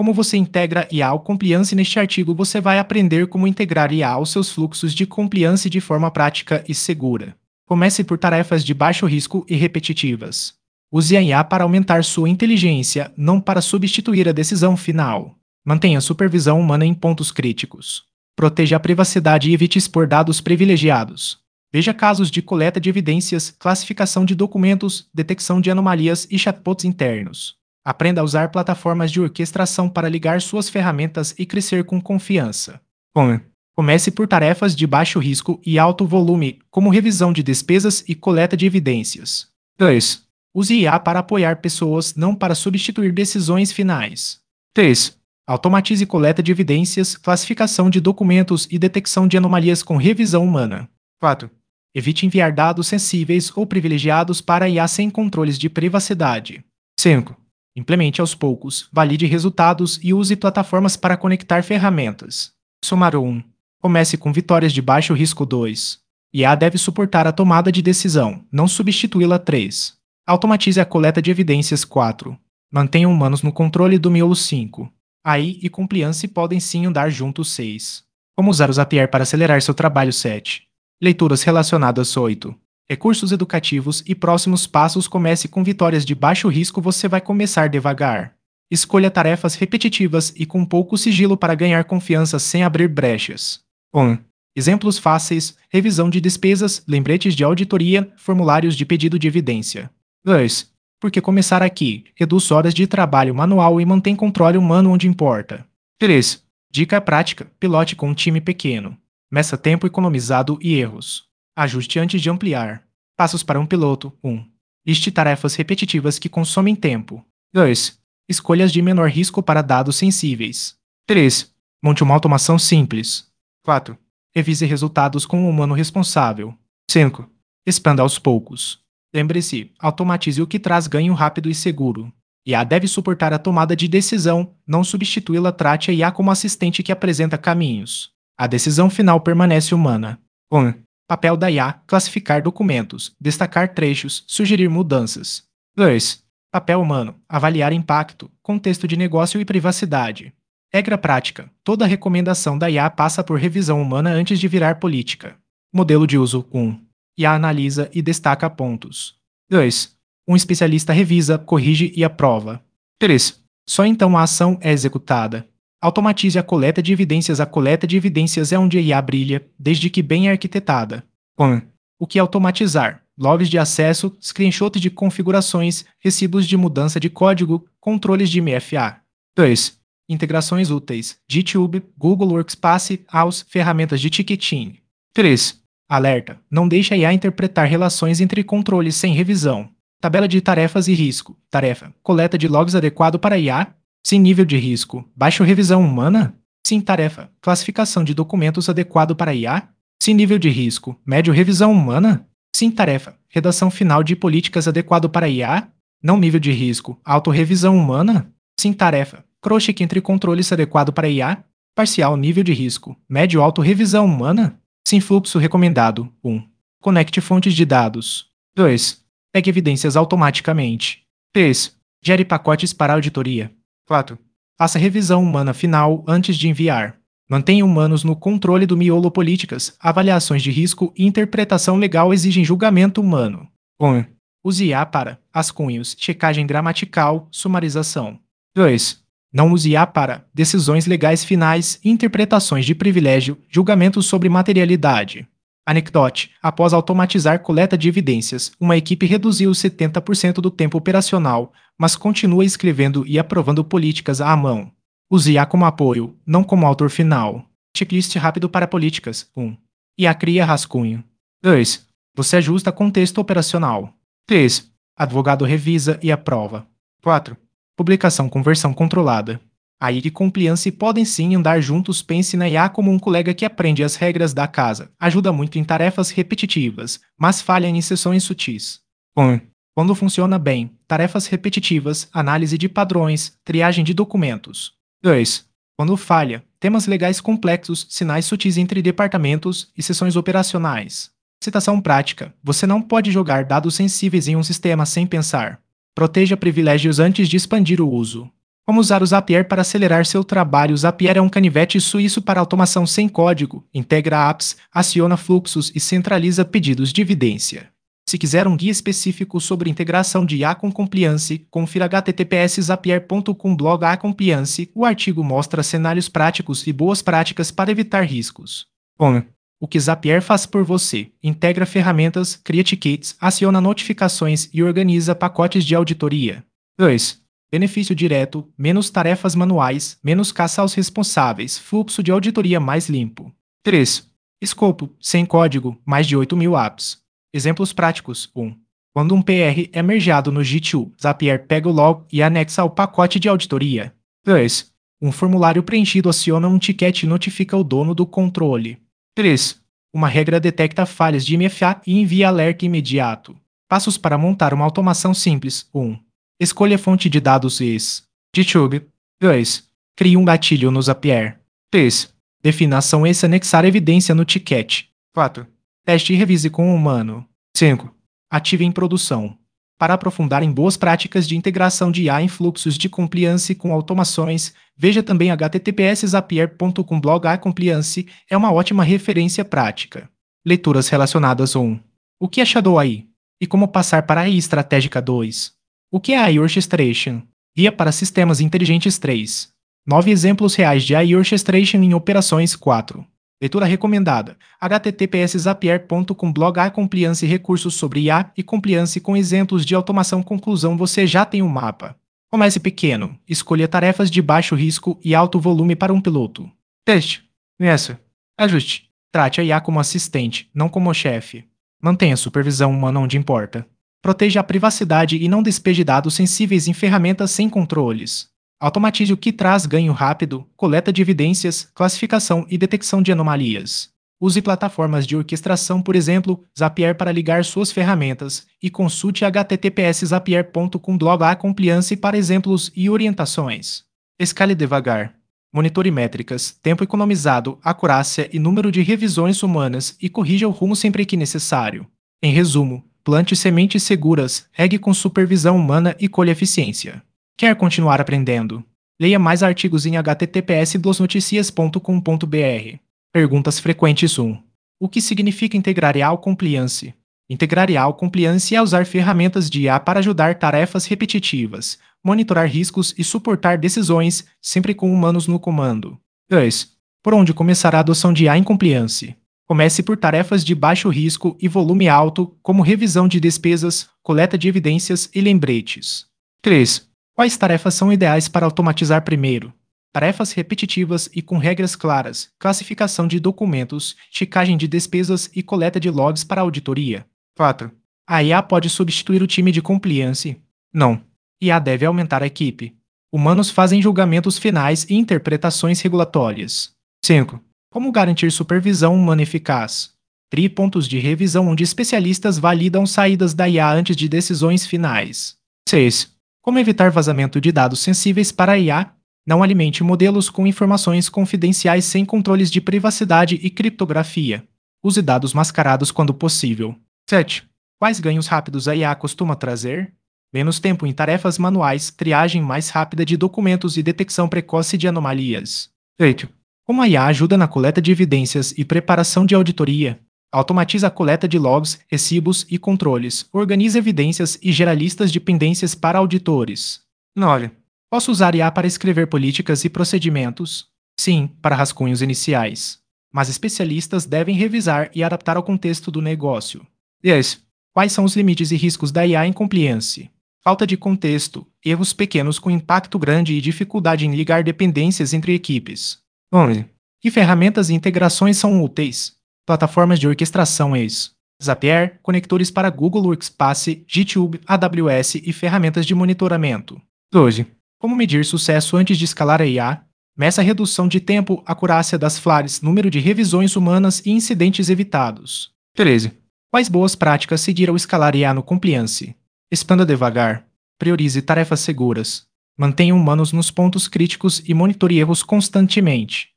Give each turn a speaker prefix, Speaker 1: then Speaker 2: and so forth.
Speaker 1: Como você integra IA ao compliance? Neste artigo você vai aprender como integrar IA aos seus fluxos de compliance de forma prática e segura. Comece por tarefas de baixo risco e repetitivas. Use a IA para aumentar sua inteligência, não para substituir a decisão final. Mantenha supervisão humana em pontos críticos. Proteja a privacidade e evite expor dados privilegiados. Veja casos de coleta de evidências, classificação de documentos, detecção de anomalias e chatbots internos. Aprenda a usar plataformas de orquestração para ligar suas ferramentas e crescer com confiança. 1. Comece por tarefas de baixo risco e alto volume, como revisão de despesas e coleta de evidências. 2. Use IA para apoiar pessoas, não para substituir decisões finais. 3. Automatize coleta de evidências, classificação de documentos e detecção de anomalias com revisão humana. 4. Evite enviar dados sensíveis ou privilegiados para IA sem controles de privacidade. 5. Implemente aos poucos, valide resultados e use plataformas para conectar ferramentas. Sumário 1. Comece com vitórias de baixo risco. 2. IA deve suportar a tomada de decisão, não substituí-la. 3. Automatize a coleta de evidências. 4. Mantenha humanos no controle do miolo. 5. AI e compliance podem sim andar juntos. 6. Como usar o Zapier para acelerar seu trabalho. 7. Leituras relacionadas. 8. Recursos educativos e próximos passos. Comece com vitórias de baixo risco. Você vai começar devagar. Escolha tarefas repetitivas e com pouco sigilo para ganhar confiança sem abrir brechas. 1. Exemplos fáceis: revisão de despesas, lembretes de auditoria, formulários de pedido de evidência. 2. Por que começar aqui? Reduz horas de trabalho manual e mantém controle humano onde importa. 3. Dica prática: pilote com um time pequeno. Meça tempo economizado e erros. Ajuste antes de ampliar. Passos para um piloto. 1. Liste tarefas repetitivas que consomem tempo. 2. Escolhas de menor risco para dados sensíveis. 3. Monte uma automação simples. 4. Revise resultados com um humano responsável. 5. Expanda aos poucos. Lembre-se, automatize o que traz ganho rápido e seguro. IA deve suportar a tomada de decisão, não substituí-la. Trate a IA como assistente que apresenta caminhos. A decisão final permanece humana. 1. Papel da IA: classificar documentos, destacar trechos, sugerir mudanças. 2. Papel humano: avaliar impacto, contexto de negócio e privacidade. Regra prática: toda recomendação da IA passa por revisão humana antes de virar política. Modelo de uso. 1. IA analisa e destaca pontos. 2. Um especialista revisa, corrige e aprova. 3. Só então a ação é executada. Automatize a coleta de evidências. A coleta de evidências é onde a IA brilha, desde que bem arquitetada. 1. O que automatizar? Logs de acesso, screenshots de configurações, recibos de mudança de código, controles de MFA. 2. Integrações úteis: GitHub, Google Workspace, AWS, ferramentas de ticketing. 3. Alerta: não deixe a IA interpretar relações entre controles sem revisão. Tabela de tarefas e risco. Tarefa: coleta de logs adequado para IA? Sim. Nível de risco: baixo. Revisão humana? Sim. Tarefa: classificação de documentos adequado para IA? Sim. Nível de risco: médio. Revisão humana? Sim. Tarefa: redação final de políticas adequado para IA? Não. Nível de risco: alto. Revisão humana? Sim. Tarefa: cross-check entre controles adequado para IA? Parcial. Nível de risco: médio. Alto. Revisão humana? Sim. Fluxo recomendado. 1. Conecte fontes de dados. 2. Pegue evidências automaticamente. 3. Gere pacotes para auditoria. 4. Faça revisão humana final antes de enviar. Mantenha humanos no controle do miolo. Políticas, avaliações de risco e interpretação legal exigem julgamento humano. 1. Use IA para rascunhos, checagem gramatical, sumarização. 2. Não use IA para decisões legais finais, interpretações de privilégio, julgamentos sobre materialidade. Anecdote: após automatizar coleta de evidências, uma equipe reduziu 70% do tempo operacional, mas continua escrevendo e aprovando políticas à mão. Use IA como apoio, não como autor final. Checklist rápido para políticas. 1. IA cria rascunho. 2. Você ajusta contexto operacional. 3. Advogado revisa e aprova. 4. Publicação com versão controlada. AI e compliance podem sim andar juntos. Pense na IA como um colega que aprende as regras da casa, ajuda muito em tarefas repetitivas, mas falha em sessões sutis. 1. Quando funciona bem: tarefas repetitivas, análise de padrões, triagem de documentos. 2. Quando falha: temas legais complexos, sinais sutis entre departamentos e sessões operacionais. Citação prática: você não pode jogar dados sensíveis em um sistema sem pensar. Proteja privilégios antes de expandir o uso. Como usar o Zapier para acelerar seu trabalho? O Zapier é um canivete suíço para automação sem código, integra apps, aciona fluxos e centraliza pedidos de evidência. Se quiser um guia específico sobre integração de IA com compliance, confira https://zapier.com/compliance. O artigo mostra cenários práticos e boas práticas para evitar riscos. 1. O que Zapier faz por você? Integra ferramentas, cria tickets, aciona notificações e organiza pacotes de auditoria. 2. Benefício direto, menos tarefas manuais, menos caça aos responsáveis, fluxo de auditoria mais limpo. 3. Escopo, sem código, mais de 8.000 apps. Exemplos práticos. 1. Quando um PR é mergeado no G2, Zapier pega o log e anexa ao pacote de auditoria. 2. Um formulário preenchido aciona um ticket e notifica o dono do controle. 3. Uma regra detecta falhas de MFA e envia alerta imediato. Passos para montar uma automação simples. 1. Escolha fonte de dados GitHub. 2. Crie um gatilho no Zapier. 3. Defina ação e anexar evidência no ticket. 4. Teste e revise com um humano. 5. Ative em produção. Para aprofundar em boas práticas de integração de IA em fluxos de compliance com automações, veja também https://zapier.com/compliance, é uma ótima referência prática. Leituras relacionadas. 1. O que é Shadow AI? E como passar para a AI estratégica? 2. O que é AI Orchestration? Guia para sistemas inteligentes. 3. 9 exemplos reais de AI Orchestration em operações. 4. Leitura recomendada: https://zapier.com/compliance, recursos sobre IA e compliance com exemplos de automação. Conclusão: você já tem um mapa. Comece pequeno. Escolha tarefas de baixo risco e alto volume para um piloto. Teste. Nessa. Ajuste. Trate a IA como assistente, não como chefe. Mantenha supervisão humana onde importa. Proteja a privacidade e não despeje dados sensíveis em ferramentas sem controles. Automatize o que traz ganho rápido, coleta de evidências, classificação e detecção de anomalias. Use plataformas de orquestração, por exemplo, Zapier, para ligar suas ferramentas, e consulte https://zapier.com/compliance para exemplos e orientações. Escale devagar. Monitore métricas, tempo economizado, acurácia e número de revisões humanas e corrija o rumo sempre que necessário. Em resumo, plante sementes seguras, regue com supervisão humana e colha eficiência. Quer continuar aprendendo? Leia mais artigos em https://dosnoticias.com.br. Perguntas frequentes. 1. O que significa integrar IA ao compliance? Integrar IA ao compliance é usar ferramentas de IA para ajudar tarefas repetitivas, monitorar riscos e suportar decisões, sempre com humanos no comando. 2. Por onde começar a adoção de IA em compliance? Comece por tarefas de baixo risco e volume alto, como revisão de despesas, coleta de evidências e lembretes. 3. Quais tarefas são ideais para automatizar primeiro? Tarefas repetitivas e com regras claras, classificação de documentos, checagem de despesas e coleta de logs para auditoria. 4. A IA pode substituir o time de compliance? Não. IA deve aumentar a equipe. Humanos fazem julgamentos finais e interpretações regulatórias. 5. Como garantir supervisão humana eficaz? Crie pontos de revisão onde especialistas validam saídas da IA antes de decisões finais. 6. Como evitar vazamento de dados sensíveis para a IA? Não alimente modelos com informações confidenciais sem controles de privacidade e criptografia. Use dados mascarados quando possível. 7. Quais ganhos rápidos a IA costuma trazer? Menos tempo em tarefas manuais, triagem mais rápida de documentos e detecção precoce de anomalias. 8. Como a IA ajuda na coleta de evidências e preparação de auditoria? Automatiza a coleta de logs, recibos e controles, organiza evidências e gera listas de pendências para auditores. 9. Posso usar IA para escrever políticas e procedimentos? Sim, para rascunhos iniciais. Mas especialistas devem revisar e adaptar ao contexto do negócio. 10. Quais são os limites e riscos da IA em compliance? Falta de contexto, erros pequenos com impacto grande e dificuldade em ligar dependências entre equipes. 11. Que ferramentas e integrações são úteis? Plataformas de orquestração Zapier, conectores para Google Workspace, GitHub, AWS e ferramentas de monitoramento. 12. Como medir sucesso antes de escalar a IA? Meça a redução de tempo, acurácia das flags, número de revisões humanas e incidentes evitados. 13. Quais boas práticas seguir ao escalar IA no compliance? Expanda devagar. Priorize tarefas seguras. Mantenha humanos nos pontos críticos e monitore erros constantemente.